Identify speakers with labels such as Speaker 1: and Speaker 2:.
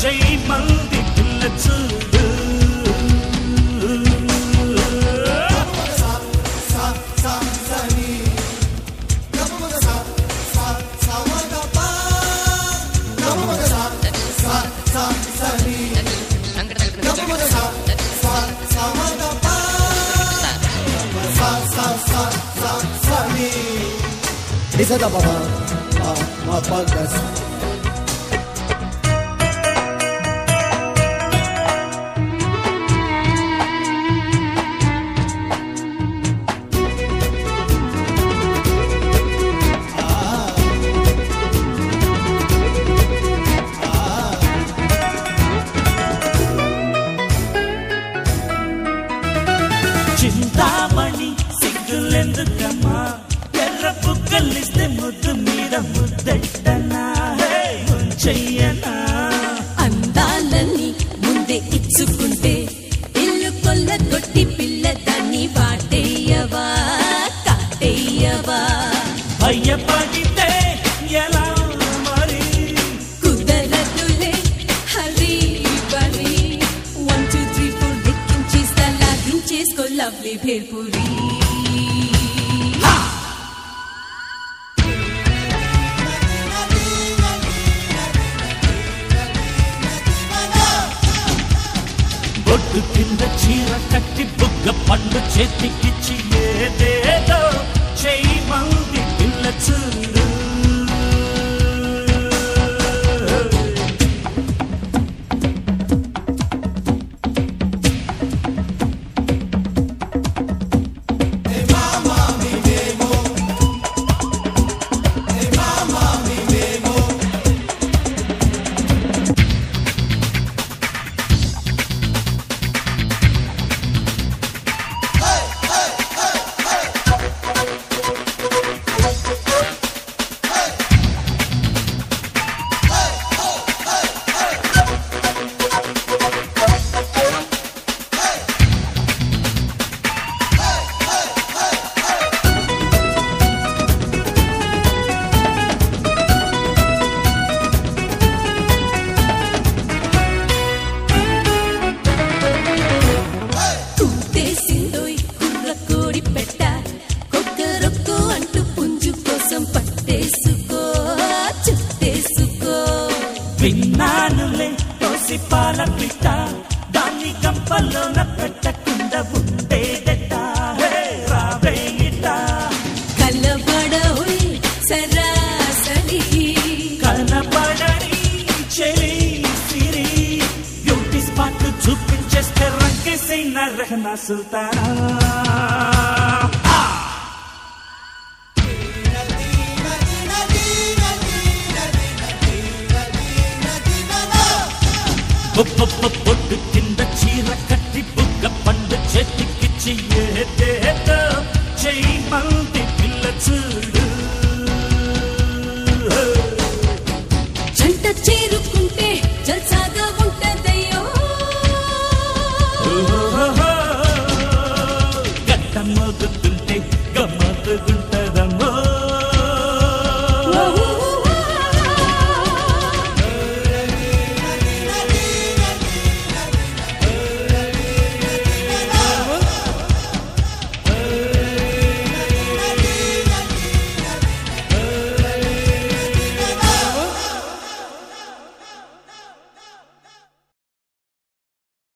Speaker 1: చెయ్యి మంది పిల్ల చూడు
Speaker 2: Bisa da baba, ma pagas.
Speaker 1: Chintamani సిగ్గులెందుకమ్మా ఎర్ర బుగ్గలిస్తే ముద్దు మీద ముద్దెట్టనా చెయ్యనా
Speaker 3: అందాలని ముందే ఇచ్చుకుంటే ఇల్లు కొల్ల కొట్టి పిల్ల దాన్ని వాటేయవా కాటేయవా
Speaker 1: భయపడితే ఎలా మరి
Speaker 3: కుదరదులే హరి బరి 1 2 3 4 లెక్కించేస్తా లాగించేసుకో లవ్లీ భేల్పూరి
Speaker 1: బొట్టు కింద చీర కట్టి బుగ్గ పండు చేతికిచ్చి ఏదేదో చెయ్యి మంది పిల్ల చూడు విన్నానులే తోసి పాల పిట్ట దాన్ని కంపల్లోన పెట్టకుండా ఉండేదట రావేయిట
Speaker 3: కలబడోయ్ సరాసరి
Speaker 1: కనబడని చెలి సిరి బ్యూటీ స్పాట్ చూపించేస్తే రంకేసిన రెహనా సుల్తానా పొట్టు